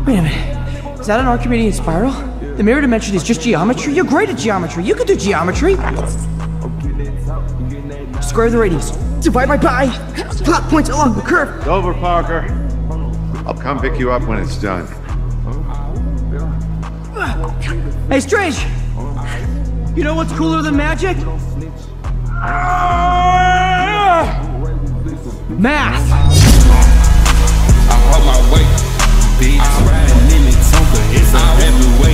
Wait a minute. Is that an Archimedean spiral? The mirror dimension is just geometry? You're great at geometry. You can do geometry. Square the radius. Divide by pi. Plot points along the curve. It's over, Parker. I'll come pick you up when it's done. Hey, Strange! You know what's cooler than magic? Math! I hold my weight. Bitch riding in it, Tonka. It's a heavyweight.